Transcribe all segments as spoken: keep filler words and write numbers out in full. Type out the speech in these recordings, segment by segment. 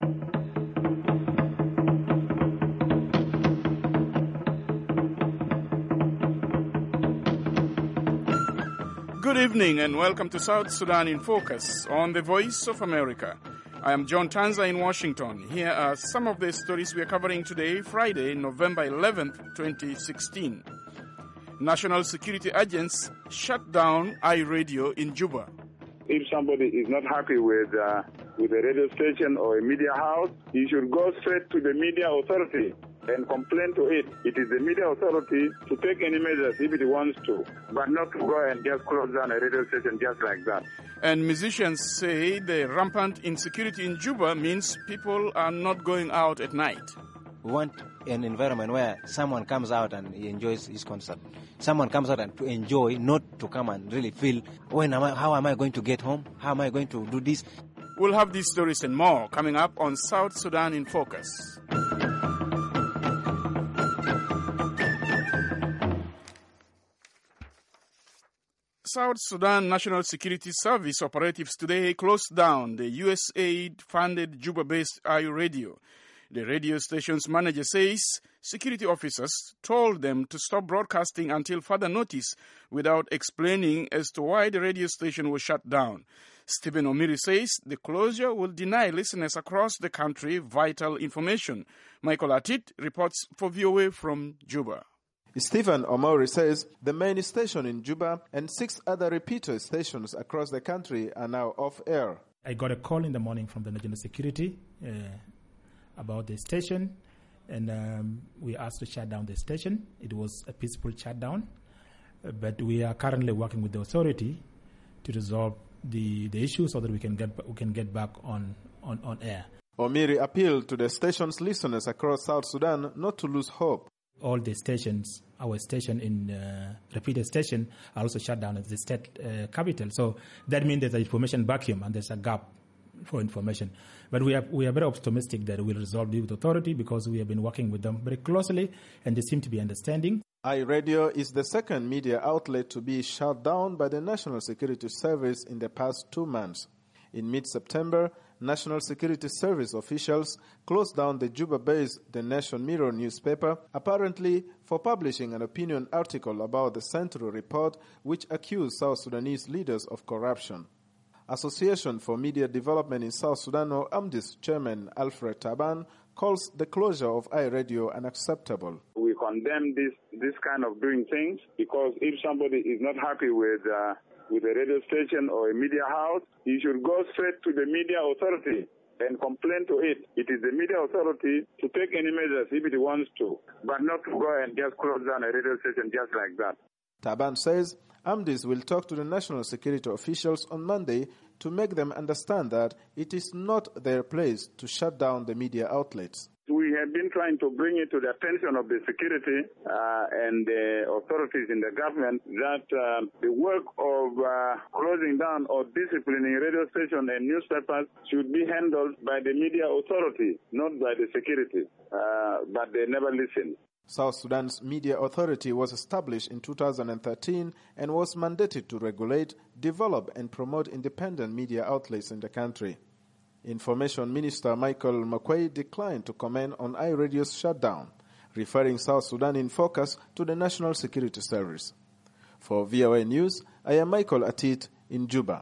Good evening and welcome to South Sudan in Focus on the Voice of America. I am John Tanza in Washington. Here are some of the stories we are covering today, Friday, November eleventh, twenty sixteen. National security agents shut down iRadio in Juba. If somebody is not happy with uh, with a radio station or a media house, he should go straight to the media authority and complain to it. It is the media authority to take any measures if it wants to, but not to go and just close down a radio station just like that. And musicians say the rampant insecurity in Juba means people are not going out at night. We want an environment where someone comes out and he enjoys his concert. Someone comes out and to enjoy, not to come and really feel, when am I, how am I going to get home? How am I going to do this? We'll have these stories and more coming up on South Sudan in Focus. South Sudan National Security Service operatives today closed down the U S aid-funded Juba-based iRadio. The radio station's manager says security officers told them to stop broadcasting until further notice without explaining as to why the radio station was shut down. Stephen Omiri says the closure will deny listeners across the country vital information. Michael Atit reports for V O A from Juba. Stephen Omori says the main station in Juba and six other repeater stations across the country are now off air. I got a call in the morning from the National Security uh, about the station, and um, we asked to shut down the station. It was a peaceful shutdown, uh, but we are currently working with the authority to resolve the, the issue so that we can get we can get back on, on, on air. Omiri appealed to the station's listeners across South Sudan not to lose hope. All the stations, our station in uh, repeater station, are also shut down at the state uh, capital. So that means there's an information vacuum and there's a gap for information. But we are we are very optimistic that we'll resolve it with authority because we have been working with them very closely and they seem to be understanding. iRadio is the second media outlet to be shut down by the National Security Service in the past two months. In mid-September, National Security Service officials closed down the Juba-based The Nation Mirror newspaper, apparently for publishing an opinion article about the Central Report, which accused South Sudanese leaders of corruption. Association for Media Development in South Sudan, or AMDIS chairman Alfred Taban, calls the closure of iRadio unacceptable. We condemn this this kind of doing things because if somebody is not happy with uh, with a radio station or a media house, he should go straight to the media authority and complain to it. It is the media authority to take any measures if it wants to, but not to go and just close down a radio station just like that. Taban says AMDIS will talk to the national security officials on Monday to make them understand that it is not their place to shut down the media outlets. We have been trying to bring it to the attention of the security uh, and the authorities in the government that uh, the work of uh, closing down or disciplining radio stations and newspapers should be handled by the media authority, not by the security. Uh, but they never listen. South Sudan's Media Authority was established in two thousand thirteen and was mandated to regulate, develop, and promote independent media outlets in the country. Information Minister Michael Makwei declined to comment on iRadio's shutdown, referring South Sudan in Focus to the National Security Service. For V O A News, I am Michael Atit in Juba.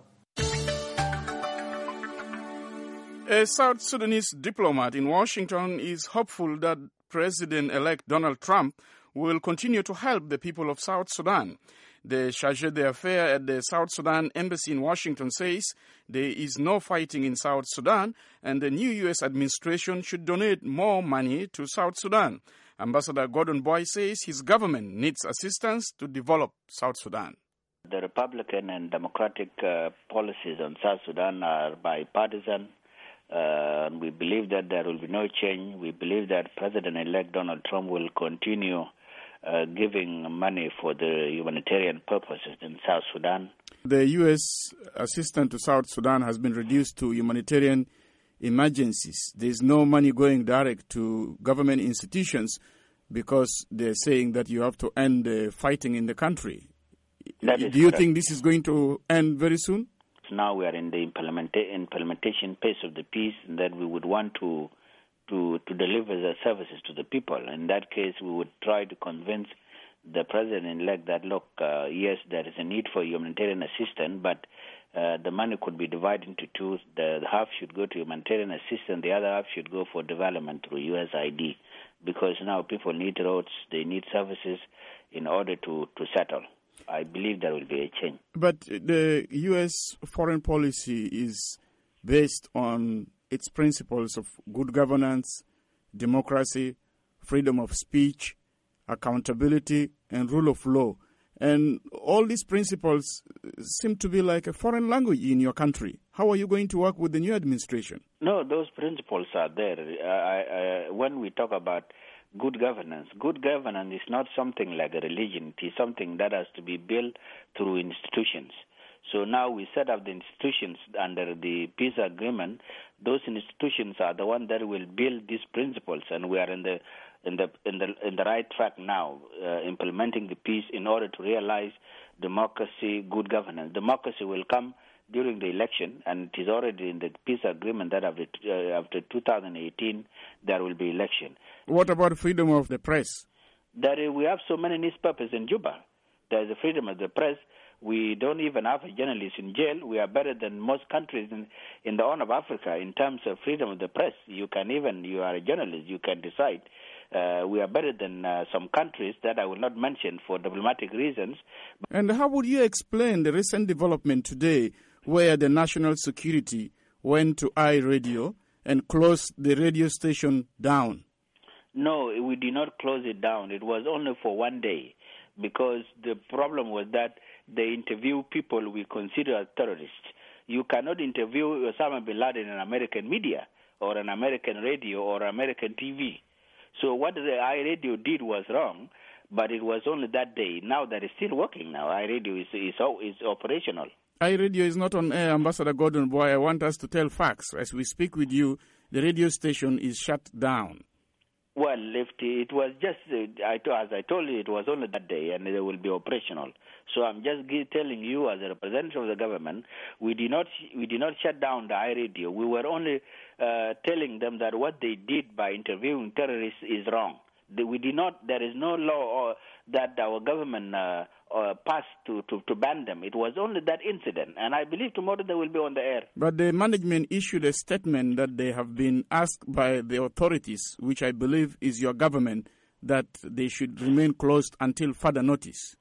A South Sudanese diplomat in Washington is hopeful that President-elect Donald Trump will continue to help the people of South Sudan. The chargé d'affaires at the South Sudan Embassy in Washington says there is no fighting in South Sudan and the new U S administration should donate more money to South Sudan. Ambassador Gordon Boy says his government needs assistance to develop South Sudan. The Republican and Democratic uh, policies on South Sudan are bipartisan. Uh, we believe that there will be no change. We believe that President-elect Donald Trump will continue uh, giving money for the humanitarian purposes in South Sudan. The U S assistance to South Sudan has been reduced to humanitarian emergencies. There's no money going direct to government institutions because they're saying that you have to end the fighting in the country. That Do is you correct. think this is going to end very soon? Now we are in the implementa- implementation phase of the peace, and that we would want to to to deliver the services to the people. In that case, we would try to convince the president-elect that, look, uh, yes, there is a need for humanitarian assistance, but uh, the money could be divided into two. The half should go to humanitarian assistance, the other half should go for development through U S A I D, because now people need roads, they need services in order to, to settle. I believe there will be a change. But the U S foreign policy is based on its principles of good governance, democracy, freedom of speech, accountability, and rule of law. And all these principles seem to be like a foreign language in your country. How are you going to work with the new administration? No, those principles are there. I, I, when we talk about good governance, good governance is not something like a religion. It is something that has to be built through institutions. So now we set up the institutions under the peace agreement. Those institutions are the ones that will build these principles, and we are in the in the in the in the right track now, uh, implementing the peace in order to realize democracy, good governance. Democracy will come during the election, and it is already in the peace agreement that after uh, after two thousand eighteen there will be election. What about freedom of the press? That uh, we have so many newspapers in Juba. There is a freedom of the press. We don't even have a journalist in jail. We are better than most countries in, in the Horn of Africa in terms of freedom of the press. You can even, you are a journalist, you can decide. Uh, we are better than uh, some countries that I will not mention for diplomatic reasons. And how would you explain the recent development today where the national security went to iRadio and closed the radio station down? No, we did not close it down. It was only for one day, because the problem was that they interview people we consider as terrorists. You cannot interview Osama bin Laden in American media or an American radio or American T V. So what the iRadio did was wrong, but it was only that day. Now that is still working now. iRadio is, is, is operational. iRadio is not on air, Ambassador Gordon Boy. I want us to tell facts. As we speak with you, the radio station is shut down. Well, if it was just, as I told you, it was only that day, and they will be operational. So I'm just telling you, as a representative of the government, we did not we did not shut down the iRadio. We were only uh, telling them that what they did by interviewing terrorists is wrong. We did not. There is no law or that our government uh, uh, passed to, to, to ban them. It was only that incident, and I believe tomorrow they will be on the air. But the management issued a statement that they have been asked by the authorities, which I believe is your government, that they should remain closed until further notice.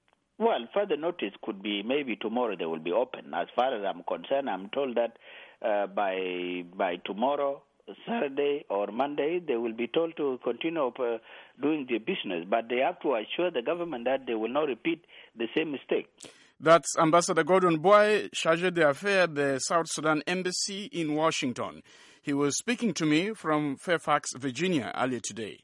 Well, further notice could be maybe tomorrow they will be open. As far as I'm concerned, I'm told that uh, by by tomorrow, Saturday or Monday, they will be told to continue uh, doing their business. But they have to assure the government that they will not repeat the same mistake. That's Ambassador Gordon Boy, Chargé d'Affaires, the South Sudan Embassy in Washington. He was speaking to me from Fairfax, Virginia, earlier today.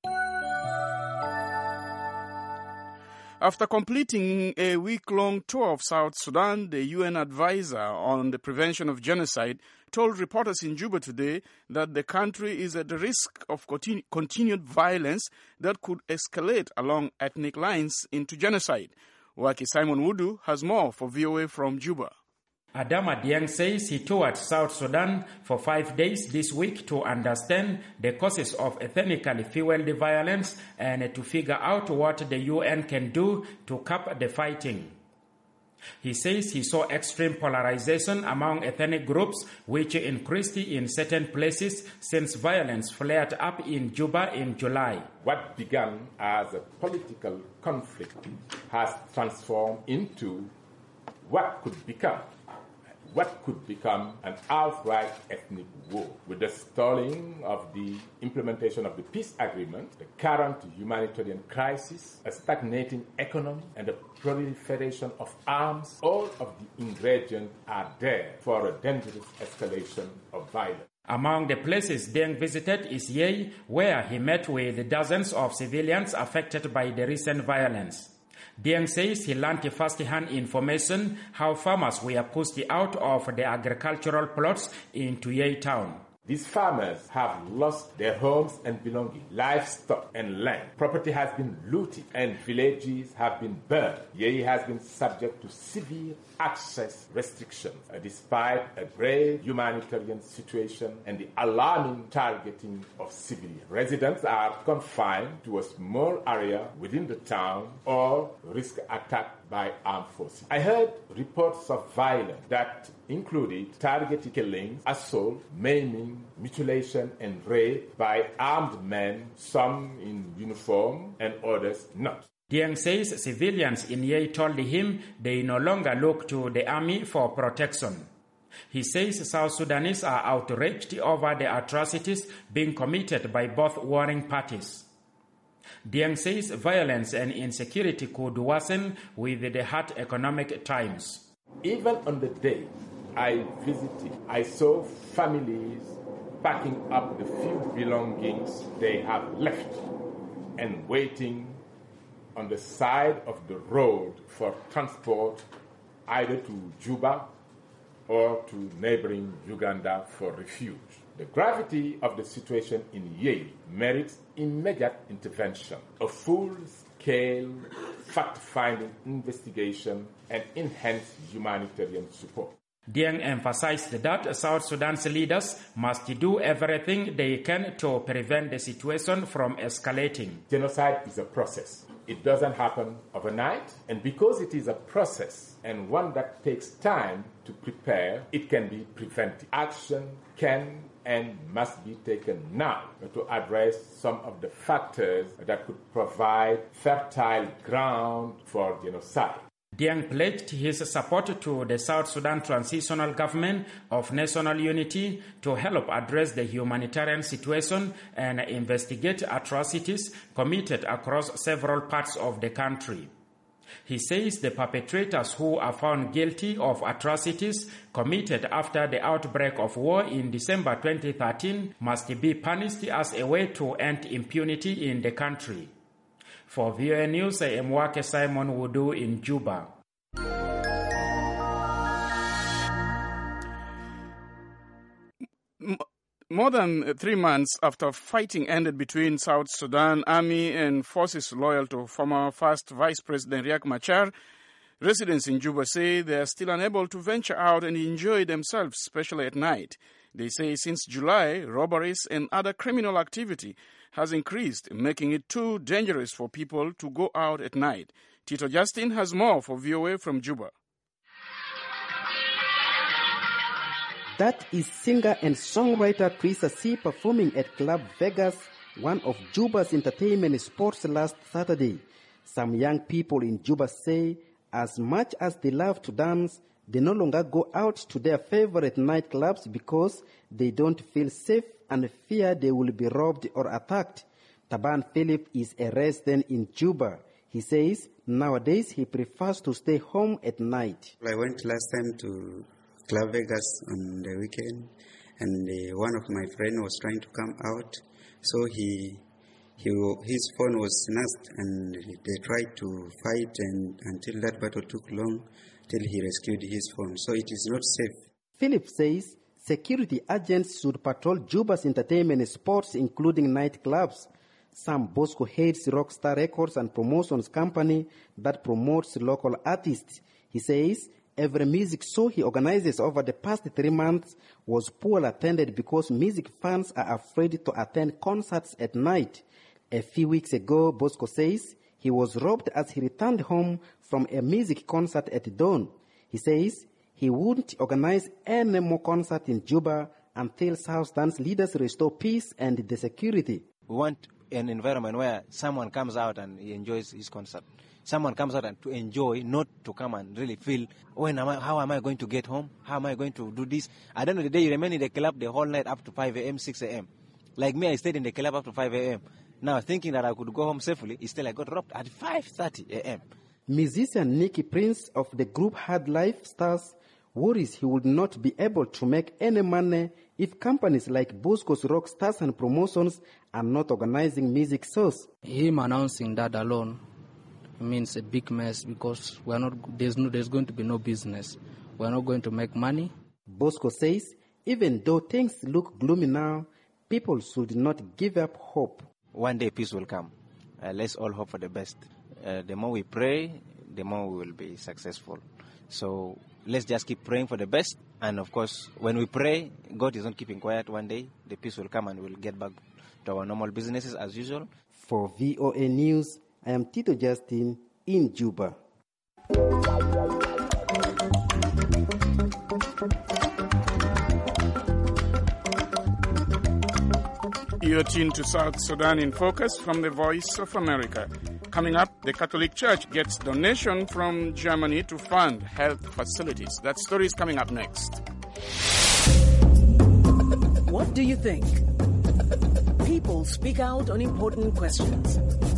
After completing a week-long tour of South Sudan, the U N advisor on the prevention of genocide told reporters in Juba today that the country is at the risk of continu- continued violence that could escalate along ethnic lines into genocide. Waki Simon Wudu has more for V O A from Juba. Adama Dieng says he toured South Sudan for five days this week to understand the causes of ethnically fueled violence and to figure out what the U N can do to curb the fighting. He says he saw extreme polarization among ethnic groups, which increased in certain places since violence flared up in Juba in July. What began as a political conflict has transformed into what could become what could become an outright ethnic war. With the stalling of the implementation of the peace agreement, the current humanitarian crisis, a stagnating economy, and the proliferation of arms, all of the ingredients are there for a dangerous escalation of violence. Among the places Deng visited is Yei, where he met with dozens of civilians affected by the recent violence. Deng says he learned first-hand information how farmers were pushed out of the agricultural plots into Yei town. These farmers have lost their homes and belongings, livestock and land. Property has been looted and villages have been burned. Yei has been subject to severe access restrictions, uh, despite a grave humanitarian situation and the alarming targeting of civilians. Residents are confined to a small area within the town or risk attack by armed forces. I heard reports of violence that included targeted killings, assault, maiming, mutilation, and rape by armed men, some in uniform and others not. Dieng says civilians in Yei told him they no longer look to the army for protection. He says South Sudanese are outraged over the atrocities being committed by both warring parties. Dieng says violence and insecurity could worsen with the hard economic times. Even on the day I visited, I saw families packing up the few belongings they have left and waiting on the side of the road for transport either to Juba or to neighboring Uganda for refuge. The gravity of the situation in Yei merits immediate intervention, a full-scale fact-finding investigation, and enhanced humanitarian support. Dieng emphasized that South Sudan's leaders must do everything they can to prevent the situation from escalating. Genocide is a process. It doesn't happen overnight, and because it is a process and one that takes time to prepare, it can be prevented. Action can and must be taken now to address some of the factors that could provide fertile ground for genocide. Dieng pledged his support to the South Sudan Transitional Government of National Unity to help address the humanitarian situation and investigate atrocities committed across several parts of the country. He says the perpetrators who are found guilty of atrocities committed after the outbreak of war in December twenty thirteen must be punished as a way to end impunity in the country. For V O A News, I am Wake Simon Wudu in Juba. More than three months after fighting ended between South Sudan Army and forces loyal to former First Vice President Riek Machar, residents in Juba say they are still unable to venture out and enjoy themselves, especially at night. They say since July, robberies and other criminal activity has increased, making it too dangerous for people to go out at night. Tito Justin has more for V O A from Juba. That is singer and songwriter Teresa C. performing at Club Vegas, one of Juba's entertainment spots last Saturday. Some young people in Juba say as much as they love to dance, they no longer go out to their favorite nightclubs because they don't feel safe and fear they will be robbed or attacked. Taban Philip is a resident in Juba. He says nowadays he prefers to stay home at night. I went last time to Club Vegas on the weekend, and uh, one of my friends was trying to come out, so he, he his phone was snatched, and they tried to fight, and until that battle took long, till he rescued his phone. So it is not safe. Philip says security agents should patrol Juba's entertainment spots, including nightclubs. Sam Bosco heads Rockstar Records and Promotions company that promotes local artists. He says every music show he organizes over the past three months was poorly attended because music fans are afraid to attend concerts at night. A few weeks ago, Bosco says he was robbed as he returned home from a music concert at dawn. He says he wouldn't organize any more concerts in Juba until South Sudan's leaders restore peace and the security. We want an environment where someone comes out and he enjoys his concert. Someone comes out and to enjoy, not to come and really feel, when am I, how am I going to get home? How am I going to do this? At the end of the day, you remain in the club the whole night up to five a.m., six a.m. Like me, I stayed in the club up to five a.m. Now, thinking that I could go home safely, still I got robbed at five thirty a.m. Musician Nicky Prince of the group Hard Life Stars worries he would not be able to make any money if companies like Bosco's Rock Stars and Promotions are not organizing music shows. Him announcing that alone means a big mess because we are not. There's no. There's going to be no business. We are not going to make money. Bosco says Even though things look gloomy now, people should not give up hope. One day peace will come. Uh, let's all hope for the best. Uh, the more we pray, the more we will be successful. So let's just keep praying for the best. And of course, when we pray, God is not keeping quiet. One day, the peace will come and we'll get back to our normal businesses as usual. For V O A News, I am Tito Justin in Juba. You're tuned to South Sudan in Focus from the Voice of America. Coming up, the Catholic Church gets donation from Germany to fund health facilities. That story is coming up next. What do you think? People speak out on important questions.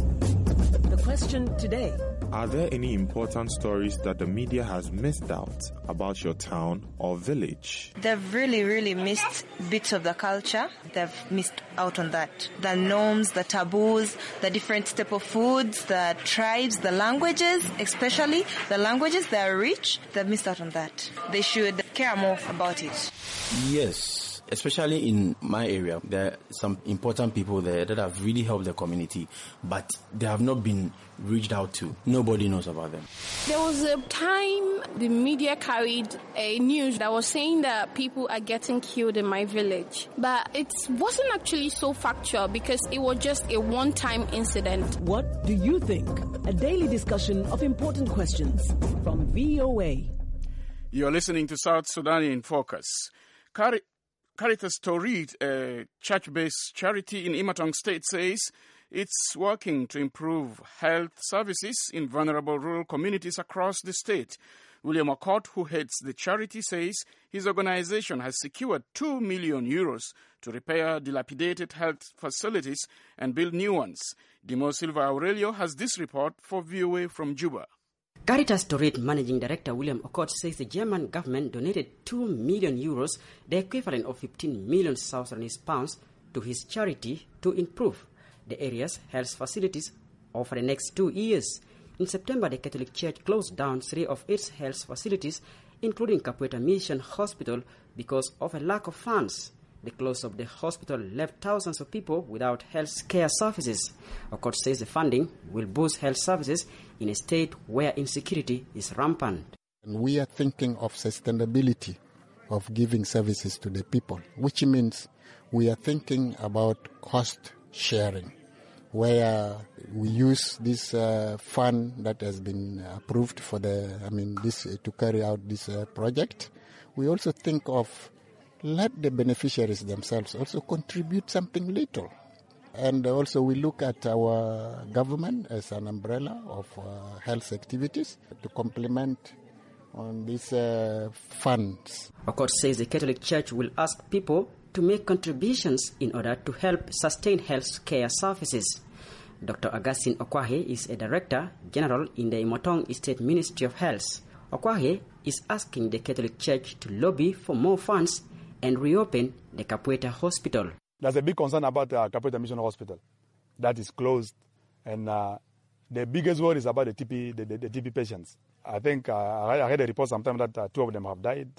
The question today: are there any important stories that the media has missed out about your town or village? They've really, really missed bits of the culture. They've missed out on that. The norms, the taboos, the different staple foods, the tribes, the languages, especially the languages that are rich, they've missed out on that. They should care more about it. Yes. Especially in my area, there are some important people there that have really helped the community, but they have not been reached out to. Nobody knows about them. There was a time the media carried a news that was saying that people are getting killed in my village, but it wasn't actually so factual because it was just a one-time incident. What do you think? A daily discussion of important questions from V O A. You're listening to South Sudan in Focus. Cari- Caritas Torit, a church-based charity in Imatong State, says it's working to improve health services in vulnerable rural communities across the state. William Okot, who heads the charity, says his organization has secured two million euros to repair dilapidated health facilities and build new ones. Dimo Silva Aurelio has this report for V O A from Juba. Caritas Torit Managing Director William Okot says the German government donated two million euros, the equivalent of fifteen million South Sudanese pounds, to his charity to improve the area's health facilities over the next two years. In September, the Catholic Church closed down three of its health facilities, including Capueta Mission Hospital, because of a lack of funds. The close of the hospital left thousands of people without health care services. Okot says the funding will boost health services in a state where insecurity is rampant. And we are thinking of sustainability of giving services to the people, which means we are thinking about cost sharing, where we use this uh, fund that has been approved for the, I mean, this uh, to carry out this uh, project. We also think of let the beneficiaries themselves also contribute something little. And also we look at our government as an umbrella of uh, health activities to complement on these uh, funds. Okot says the Catholic Church will ask people to make contributions in order to help sustain health care services. Doctor Augustine Okwahe is a Director General in the Imotong State Ministry of Health. Okwahe is asking the Catholic Church to lobby for more funds and reopen the Capueta Hospital. There's a big concern about uh, Capueta Mission Hospital. That is closed. And uh, the biggest worry is about the T B, the, the, the T B patients. I think uh, I heard a report sometime that uh, two of them have died.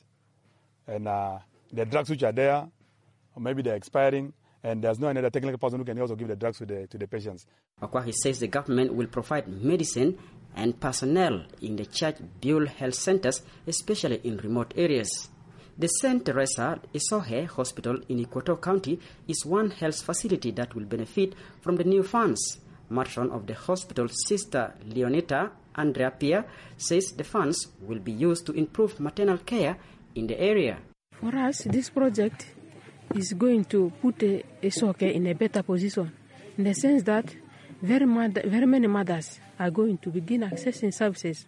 And uh, the drugs which are there, or maybe they're expiring, and there's no another technical person who can also give the drugs to the, to the patients. Okwahe says the government will provide medicine and personnel in the church-built health centers, especially in remote areas. The Saint Teresa Isohe Hospital in Ikoto County is one health facility that will benefit from the new funds. Matron of the hospital, Sister Leonita Andrea Pia, says the funds will be used to improve maternal care in the area. For us, this project is going to put Isoke in a better position, in the sense that very, mother, very many mothers are going to begin accessing services,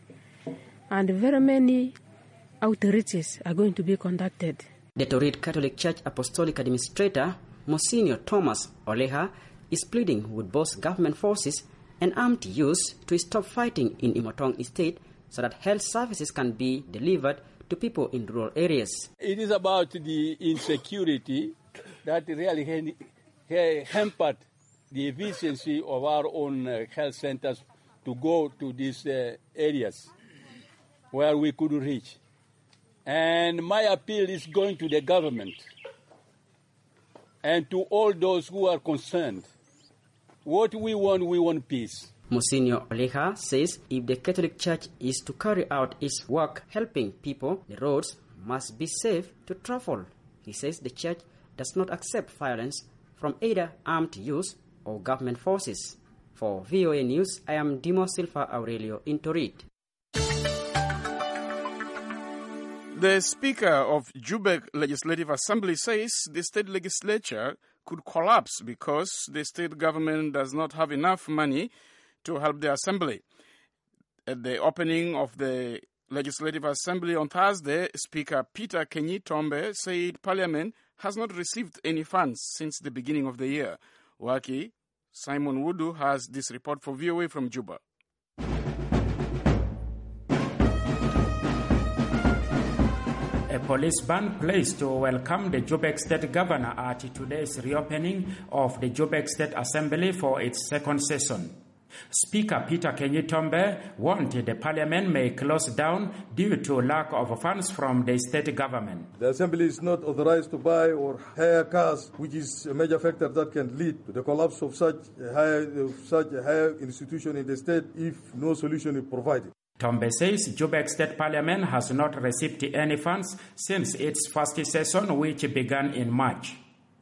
and very many outreaches are going to be conducted. The Torit Catholic Church Apostolic Administrator, Monsignor Thomas Oleha, is pleading with both government forces and armed youths to stop fighting in Imotong State so that health services can be delivered to people in rural areas. It is about the insecurity that really hampered the efficiency of our own uh, health centers to go to these uh, areas where we couldn't reach. And my appeal is going to the government and to all those who are concerned. What we want, we want peace. Monsignor Oleja says if the Catholic Church is to carry out its work helping people, the roads must be safe to travel. He says the Church does not accept violence from either armed youth or government forces. For V O A News, I am Dimo Silva Aurelio in Torit. The Speaker of Jubek Legislative Assembly says the state legislature could collapse because the state government does not have enough money to help the assembly. At the opening of the Legislative Assembly on Thursday, Speaker Peter Kenyi-Tombe said Parliament has not received any funds since the beginning of the year. Waki Simon Wudu has this report for V O A from Juba. A police ban placed to welcome the Jubek State Governor at today's reopening of the Jubek State Assembly for its second session. Speaker Peter Kenyi-Tombe warned the parliament may close down due to lack of funds from the state government. The assembly is not authorized to buy or hire cars, which is a major factor that can lead to the collapse of such a higher, of such a higher institution in the state if no solution is provided. Tombe says Jubek State Parliament has not received any funds since its first session, which began in March.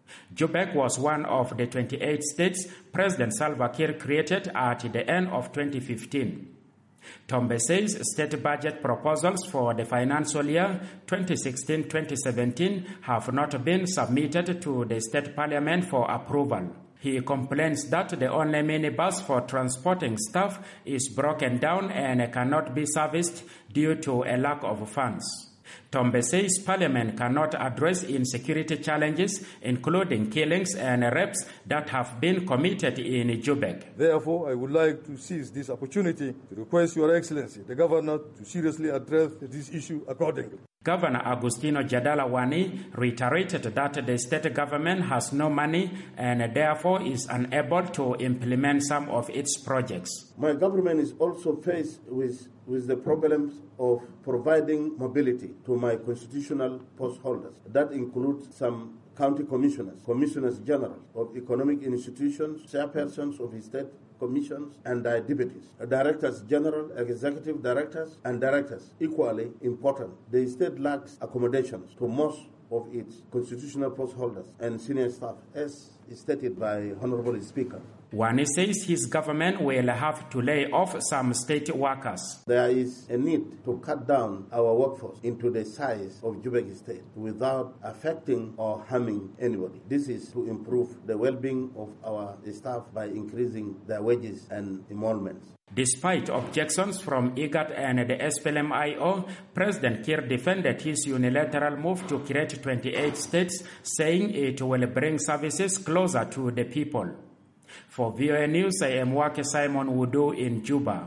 Jubek was one of the twenty-eight states President Salva Kiir created at the end of twenty fifteen. Tombe says state budget proposals for the financial year twenty sixteen twenty seventeen have not been submitted to the state parliament for approval. He complains that the only minibus for transporting staff is broken down and cannot be serviced due to a lack of funds. Tombe says Parliament cannot address insecurity challenges, including killings and rapes that have been committed in Jubek. Therefore, I would like to seize this opportunity to request Your Excellency, the Governor, to seriously address this issue accordingly. Governor Agustino Jadala Wani reiterated that the state government has no money and therefore is unable to implement some of its projects. My government is also faced with, with the problems of providing mobility to my constitutional post holders. That includes some county commissioners, commissioners general of economic institutions, chairpersons of state commissions, and their deputies, directors general, executive directors, and directors. Equally important, the state lacks accommodations to most of its constitutional post holders and senior staff, as stated by Honorable Speaker. Wani says his government will have to lay off some state workers. There is a need to cut down our workforce into the size of Jubek State without affecting or harming anybody. This is to improve the well-being of our staff by increasing their wages and emoluments. Despite objections from I G A T and the S P L M I O, President Kiir defended his unilateral move to create twenty-eight states, saying it will bring services closer to the people. For V O A News, I am Wake Simon Wudu in Juba.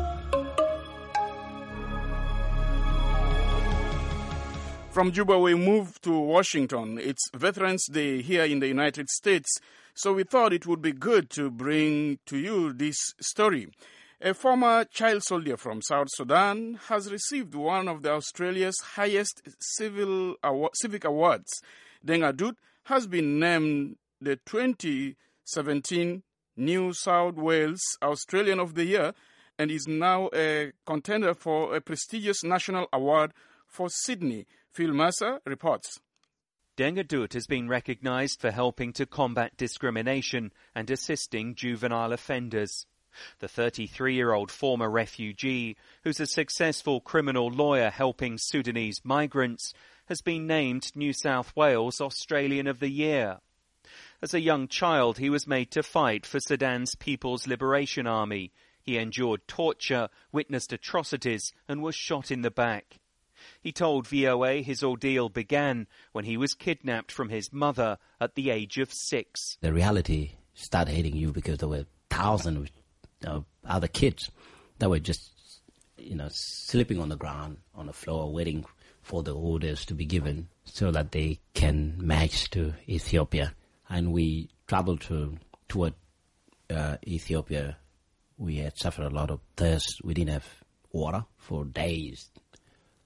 From Juba, we move to Washington. It's Veterans Day here in the United States, so we thought it would be good to bring to you this story. A former child soldier from South Sudan has received one of the Australia's highest civil award, civic awards. Deng Adut has been named the twenty seventeen New South Wales Australian of the Year and is now a contender for a prestigious national award for Sydney. Phil Mercer reports. Deng Adut has been recognised for helping to combat discrimination and assisting juvenile offenders. The thirty-three-year-old former refugee, who's a successful criminal lawyer helping Sudanese migrants, has been named New South Wales Australian of the Year. As a young child, he was made to fight for Sudan's People's Liberation Army. He endured torture, witnessed atrocities, and was shot in the back. He told V O A his ordeal began when he was kidnapped from his mother at the age of six. The reality started hitting you because there were thousands of other kids that were just, you know, sleeping on the ground, on the floor, waiting for the orders to be given so that they can march to Ethiopia. And we traveled to toward uh, Ethiopia. We had suffered a lot of thirst. We didn't have water for days.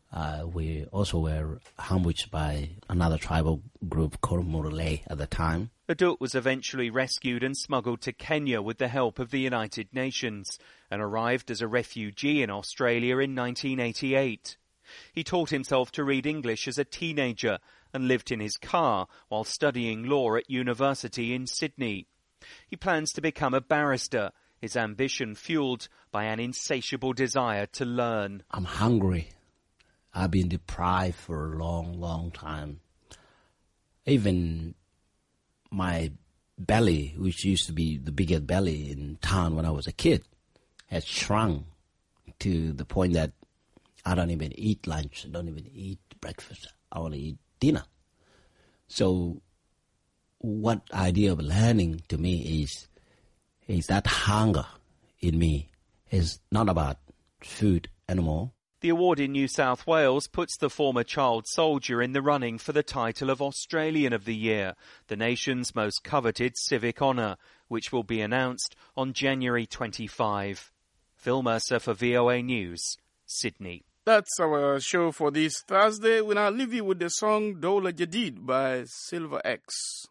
Uh, we also were ambushed by another tribal group called Murle at the time. Adut was eventually rescued and smuggled to Kenya with the help of the United Nations and arrived as a refugee in Australia in nineteen eighty-eight. He taught himself to read English as a teenager and lived in his car while studying law at university in Sydney. He plans to become a barrister, his ambition fueled by an insatiable desire to learn. I'm hungry. I've been deprived for a long, long time. Even my belly, which used to be the biggest belly in town when I was a kid, has shrunk to the point that I don't even eat lunch, I don't even eat breakfast. I only eat dinner. So what idea of learning to me is, is that hunger in me is not about food anymore. The award in New South Wales puts the former child soldier in the running for the title of Australian of the Year, the nation's most coveted civic honour, which will be announced on January twenty-fifth. Phil Mercer for V O A News, Sydney. That's our show for this Thursday. We now leave you with the song Dola Jadid by Silver X.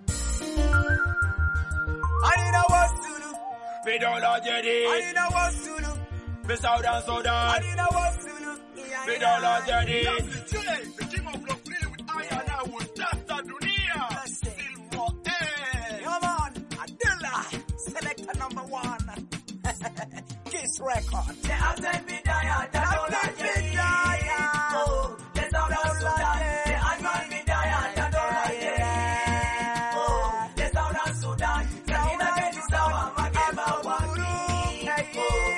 The Southern Sudan. I didn't know what to do. We don't know Jadid. The king of love really with Ayana was just a dunia. Silver X. Come on, Adilla. Selector number one. Kiss record. The Azan Bidaya. The Azan Bidaya. Oh, the Southern Sudan. The Azan Bidaya. The Azan Oh, the Southern Sudan. The Azan Bidaya. Magema Waki. Oh.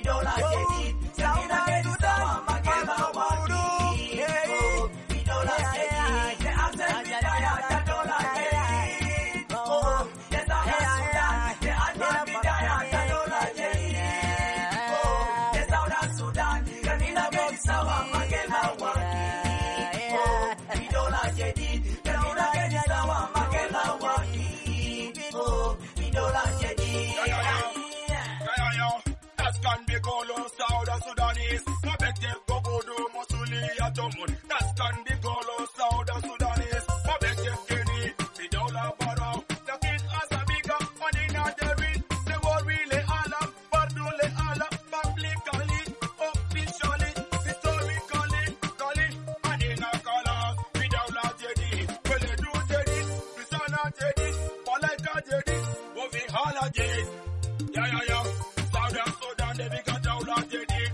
That's can be Golo, South Sudanese. Mabeke Kenny, Bidola Barrow, the kid as a bigger, one in the ring. The war really Allah, Bardule Allah, publicly, officially, historically, calling, and in a color, Bidola Jedi, well they do Jedi, Prisana Jedi, Polika Jedi, Wovi Hala Jedi. Yeah, yeah, yeah, South Sudan, they bigger Daula Jedi.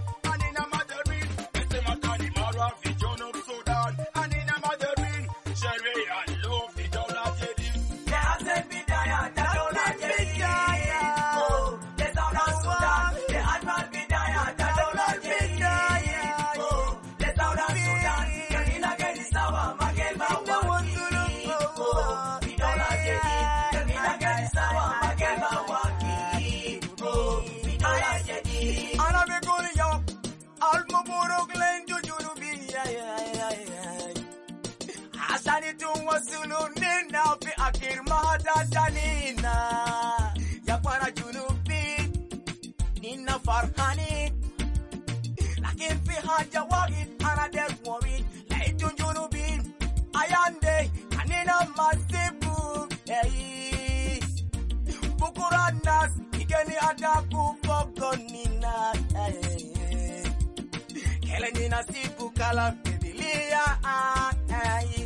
Wasulu nina fi akir mahada danina ya para junubi nina farhani lakin fi haja wahid ana der worried like junubi ayande kanina masibu hey bukuranas igeni adaku fogonina hey kelenina sibu kala bilia ay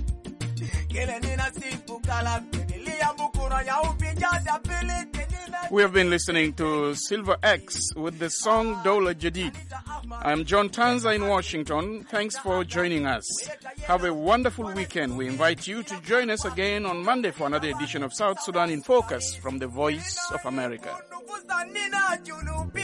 We have been listening to Silver X with the song Dola Jadid. I'm John Tanza in Washington. Thanks for joining us. Have a wonderful weekend. We invite you to join us again on Monday for another edition of South Sudan in Focus from the Voice of America.